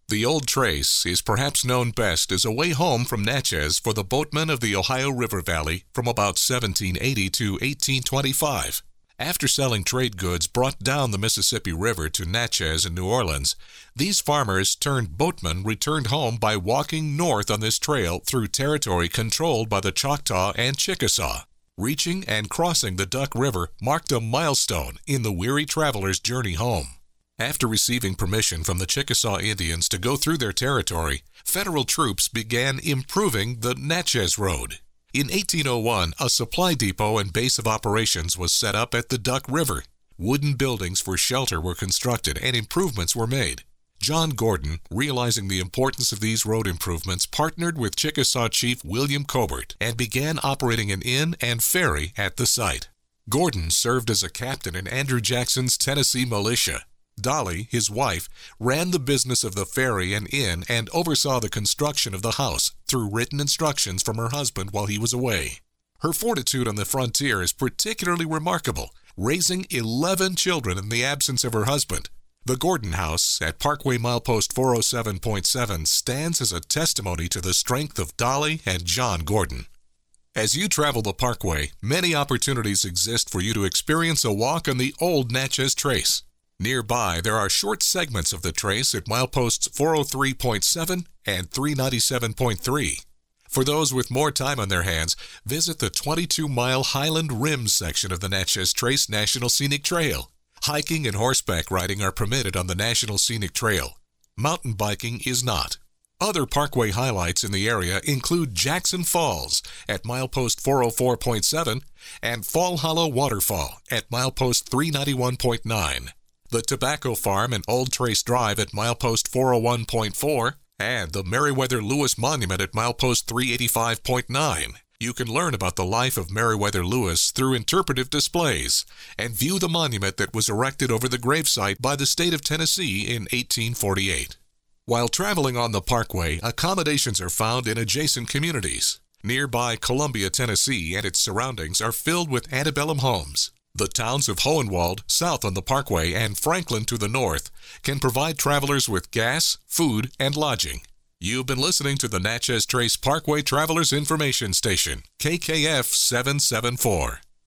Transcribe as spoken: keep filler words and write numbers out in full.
The Old Trace is perhaps known best as a way home from Natchez for the boatmen of the Ohio River Valley from about seventeen eighty to eighteen twenty-five. After selling trade goods brought down the Mississippi River to Natchez and New Orleans, these farmers turned boatmen returned home by walking north on this trail through territory controlled by the Choctaw and Chickasaw. Reaching and crossing the Duck River marked a milestone in the weary traveler's journey home. After receiving permission from the Chickasaw Indians to go through their territory, federal troops began improving the Natchez Road. In eighteen oh one, a supply depot and base of operations was set up at the Duck River. Wooden buildings for shelter were constructed and improvements were made. John Gordon, realizing the importance of these road improvements, partnered with Chickasaw Chief William Cobert and began operating an inn and ferry at the site. Gordon served as a captain in Andrew Jackson's Tennessee militia. Dolly, his wife, ran the business of the ferry and inn and oversaw the construction of the house through written instructions from her husband while he was away. Her fortitude on the frontier is particularly remarkable, raising eleven children in the absence of her husband. The Gordon House at Parkway Milepost four oh seven point seven stands as a testimony to the strength of Dolly and John Gordon. As you travel the Parkway, many opportunities exist for you to experience a walk on the old Natchez Trace. Nearby, there are short segments of the trace at mileposts four oh three point seven and three ninety-seven point three. For those with more time on their hands, visit the twenty-two mile Highland Rim section of the Natchez Trace National Scenic Trail. Hiking and horseback riding are permitted on the National Scenic Trail. Mountain biking is not. Other Parkway highlights in the area include Jackson Falls at milepost four oh four point seven and Fall Hollow Waterfall at milepost three ninety-one point nine. The Tobacco Farm and Old Trace Drive at milepost four oh one point four, and the Meriwether Lewis Monument at milepost three eighty-five point nine. You can learn about the life of Meriwether Lewis through interpretive displays and view the monument that was erected over the gravesite by the state of Tennessee in eighteen forty-eight. While traveling on the Parkway, accommodations are found in adjacent communities. Nearby Columbia, Tennessee and its surroundings are filled with antebellum homes. The towns of Hohenwald, south on the Parkway, and Franklin to the north can provide travelers with gas, food, and lodging. You've been listening to the Natchez Trace Parkway Travelers Information Station, K K F seven seventy-four.